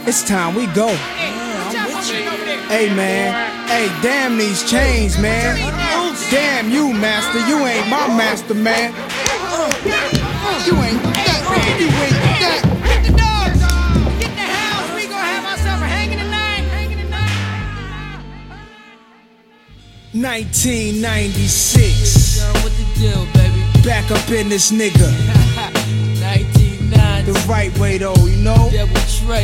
It's time we go. Hey man, hey, damn these chains, man. Damn you, master, you ain't my master, man. You ain't that, you ain't that. Get the dogs, get in the house, we gon' have ourselves a hanging tonight. 1996. What the deal, baby? Back up in this nigga. 1990. The right way though, you know? Double Trey.